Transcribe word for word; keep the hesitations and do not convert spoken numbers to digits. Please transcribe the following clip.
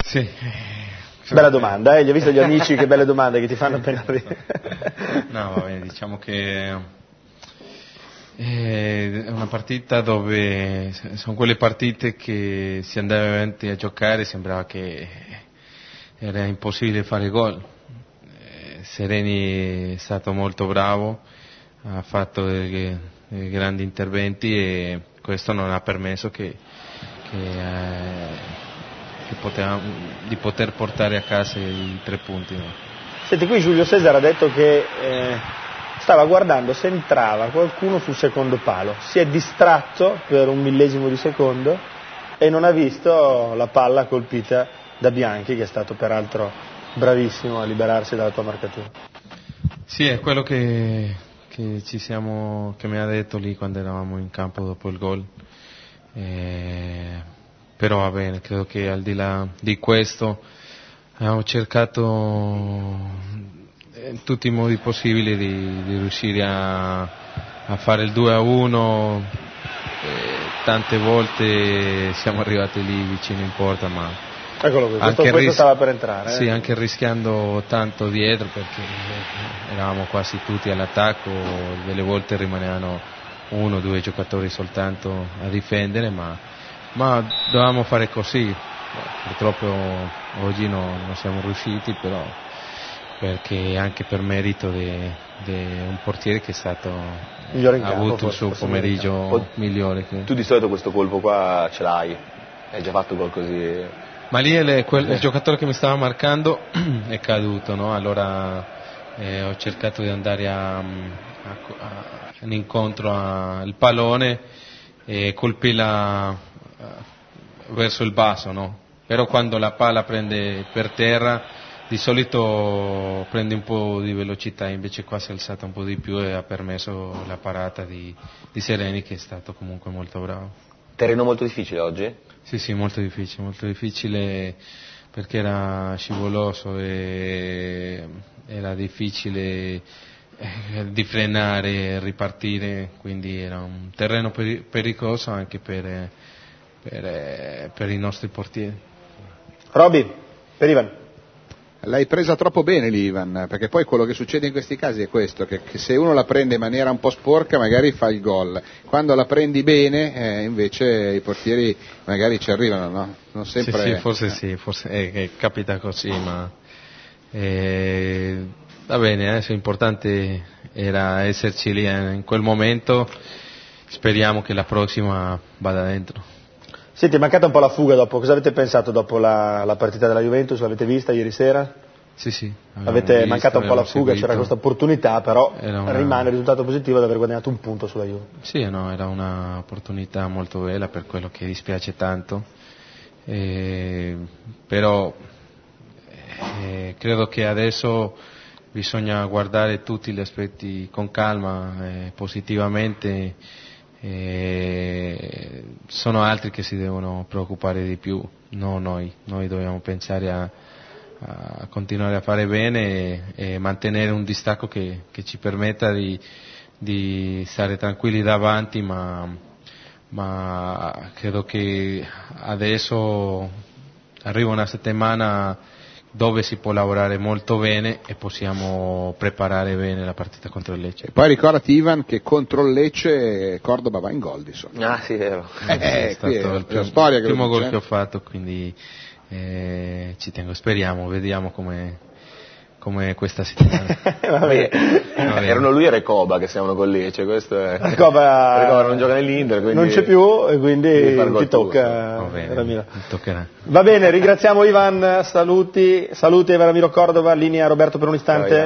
Sì. Bella domanda, eh? Gli ho visto gli amici che belle domande che ti fanno appena arrivare. No, va bene, diciamo che è una partita dove sono quelle partite che si andava avanti a giocare sembrava che era impossibile fare gol. Sereni è stato molto bravo, ha fatto dei, dei grandi interventi e questo non ha permesso che, che, eh, che poteva, di poter portare a casa i tre punti. No? Senti, qui Giulio Cesare ha detto che eh, stava guardando se entrava qualcuno sul secondo palo, si è distratto per un millesimo di secondo e non ha visto la palla colpita da Bianchi, che è stato peraltro bravissimo a liberarsi dalla tua marcatura. Sì, è quello che, che ci siamo, che mi ha detto lì quando eravamo in campo dopo il gol. Eh, però va bene, credo che al di là di questo abbiamo cercato in tutti i modi possibili di, di riuscire a, a fare il due a uno. Eh, tante volte siamo arrivati lì vicino in porta, ma eccolo qui, questo, questo ris- stava per entrare. Eh? Sì, anche rischiando tanto dietro perché eravamo quasi tutti all'attacco, delle volte rimanevano uno o due giocatori soltanto a difendere, ma, ma dovevamo fare così. Purtroppo oggi no, non siamo riusciti, però perché anche per merito di un portiere che è stato migliore in ha campo, avuto forse, il suo pomeriggio migliore. Che... Tu di solito questo colpo qua ce l'hai, hai già fatto gol così? Ma lì il, quel, il giocatore che mi stava marcando è caduto, no? Allora eh, ho cercato di andare a, a, a, in incontro al pallone e colpirla verso il basso, no? Però quando la palla prende per terra di solito prende un po' di velocità, invece qua si è alzata un po' di più e ha permesso la parata di, di Sereni, che è stato comunque molto bravo. Terreno molto difficile oggi? Sì, sì, molto difficile, molto difficile perché era scivoloso e era difficile di frenare e ripartire, quindi era un terreno peri- pericoloso anche per, per, per i nostri portieri. Roby, per Ivan. L'hai presa troppo bene lì, Ivan, perché poi quello che succede in questi casi è questo, che, che se uno la prende in maniera un po' sporca magari fa il gol, quando la prendi bene eh, invece i portieri magari ci arrivano, no? Non sempre... Sì, sì, forse eh. sì, forse eh, eh, capita così, ma eh, va bene, adesso l'importante era esserci lì eh, in quel momento, speriamo che la prossima vada dentro. Senti, è mancata un po' la fuga dopo, cosa avete pensato dopo la, la partita della Juventus? L'avete vista ieri sera? Sì, sì. Avete visto, mancata un po' la fuga, seguito. C'era questa opportunità, però una... rimane il risultato positivo di aver guadagnato un punto sulla Juve. Sì, no, era un'opportunità molto bella, per quello che dispiace tanto, eh, però eh, credo che adesso bisogna guardare tutti gli aspetti con calma, eh, positivamente. E sono altri che si devono preoccupare di più, no noi, noi dobbiamo pensare a, a continuare a fare bene e, e mantenere un distacco che, che ci permetta di, di stare tranquilli davanti, ma, ma credo che adesso arriva una settimana dove si può lavorare molto bene e possiamo preparare bene la partita contro il Lecce. E poi ricordati, Ivan, che contro il Lecce Cordoba va in gol di solito. Ah sì, è vero. Eh, è stato è il primo, storia il primo gol dice. Che ho fatto, quindi eh, ci tengo, speriamo, vediamo come come questa settimana. Vabbè. Vabbè. Erano lui e Recoba che siamo con Lecce, questo è... Recoba, Recoba non gioca nell'Inter, quindi non c'è più e quindi ti tocca. Va bene, Ramiro. Mi toccherà. Va bene, ringraziamo Ivan, saluti, saluti Ramiro Cordova, linea Roberto per un istante.